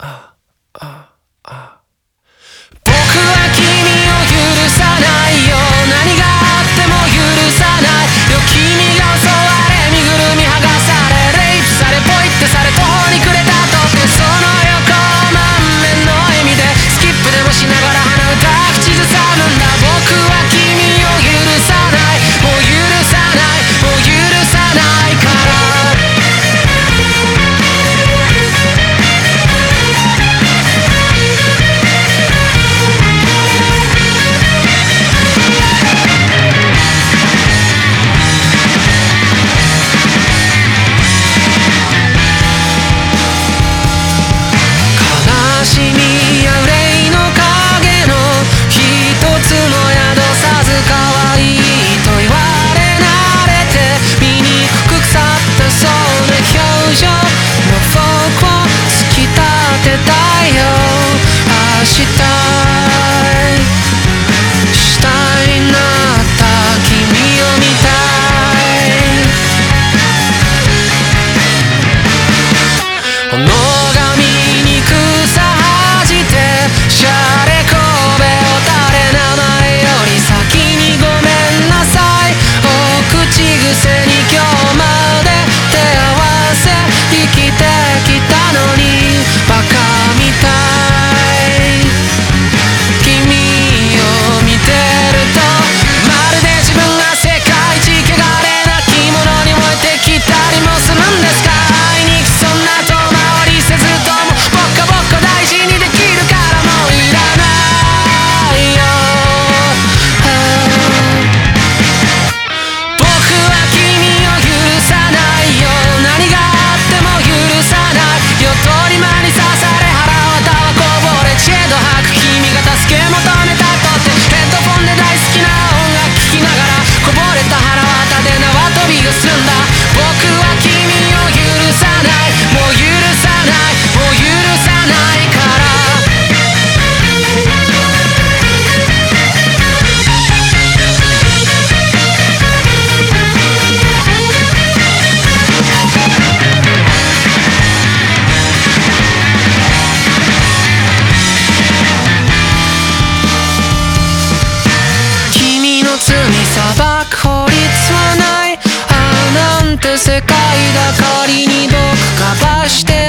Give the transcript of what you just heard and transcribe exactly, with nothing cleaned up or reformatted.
あああ僕は君を許さないよ。何があっても許さないよ。君が襲われ身ぐるみ剥がされレイプされポイってされ途方に暮れたとってその横満面の笑みでスキップでもしながら鼻歌口ずさむんだ。僕は君を許さない、もう許さない、もう許さないから悲しみや憂いの影の一つの宿さず可愛いと言われ慣れて醜く腐ったそうな表情の僕を突き立てたいよ。明日下になった君を見たい。己が醜さ恥じてシャレこべを垂れ名前より先にごめんなさいお口癖に今日まで手合わせ生きてきたのにバカみたい。君を見てるとまるで自分が世界一汚れな着物に燃えてきたりもするんですか。会いに来そんな遠回りせずともボッコボッコ大事にできるからもういらないよ。僕は君を許さないよ。何があっても許さないよ。通り魔に刺され腹渡はこぼれチェド吐く君が助け求めたとってヘッドフォンで大好きな音楽聴きながらこぼれた腹渡で縄跳びが済んだ。僕は君を許さない、もう許さない、もう許さないから君の罪裁く法律はない。ああなんて世界だ。仮に僕が罰して